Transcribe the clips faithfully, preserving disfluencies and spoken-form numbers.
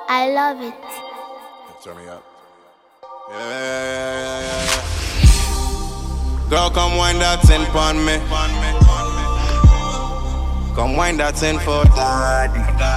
I love it. Turn me up. Yeah, yeah, yeah, yeah, yeah. Girl, come wind that thing pon me. Come wind that thing for daddy.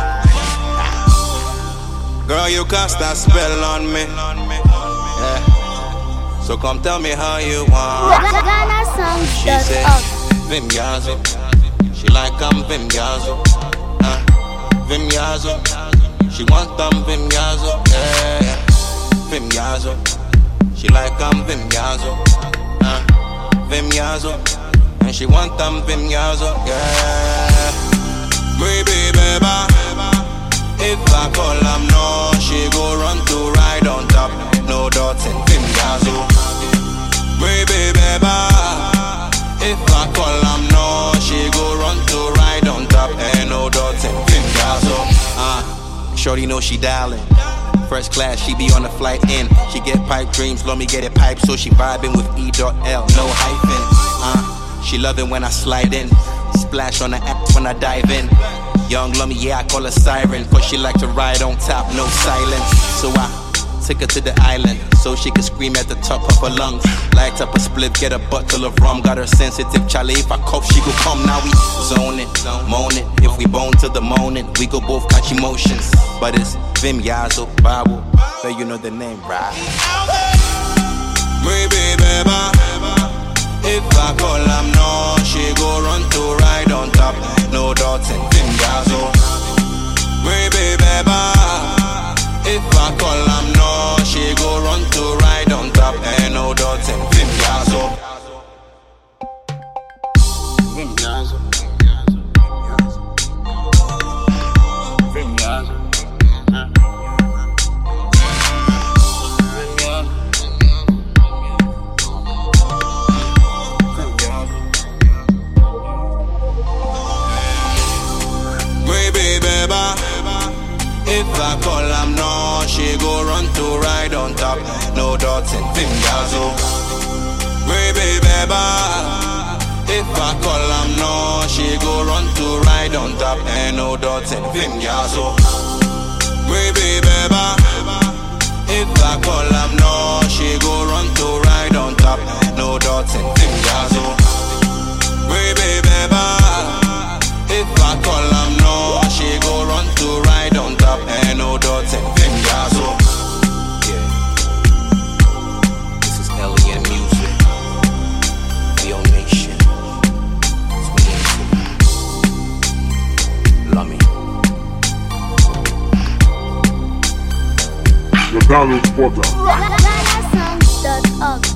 Girl, you cast that spell on me. Yeah. So come tell me how you want. She say, Vim Yazo. She like I'm Vim Yazo. Uh, Vim Yazo. She want them Vim Yazo. Yeah, yeah. Vim Yazo. She like I'm Vim Yazo. Uh, Vim Yazo. And she want them Vim Yazo. Yeah. Baby, baby. If I call am no, she go run to ride on top. No dots in Vim Yazo. Baby, baby. If I call am no, she go run to ride on top. Ain't no dots in Vim Yazo. Uh, Shorty know she dialing. First class, she be on the flight in. She get pipe dreams, let me get it pipe. So she vibing with E L, no hyphen. Uh, she love it when I slide in. Splash on the app when I dive in. Young Lummy, yeah, I call her siren. Cause she like to ride on top, no silence. So I took her to the island so she could scream at the top of her lungs. Light up a split, get a bottle of rum. Got her sensitive, Charlie. If I cough, she go come. Now we zone it, moan it. If we bone to the morning, we go both catch emotions. But it's Vim Yazo, Babu. So you know the name, right? Baby, baby. If I call am no, she go run to ride on top. No dots in Vim Yazo. Baby, baby. If I call am no, she go run to ride on top. Ain't no dots in Vim Yazo. Vim Yazo. Vim Yazo. If I call am no, she go run to ride on top. No dots in Vim Yazo. Baby, baby. If I call am no, she go run to ride on top. Ain't no dots in Vim Yazo. Baby, baby. If I call am no, she go run to ride on top. No dots in Vim Yazo. Baby, baby. If I call am no, she go run to ride on top. Ain't no dots in Vim Yazo. Yeah. This is Alien Music. Leo Nation. twenty-two. Love me. The Donald Porter. Ghana songs dot org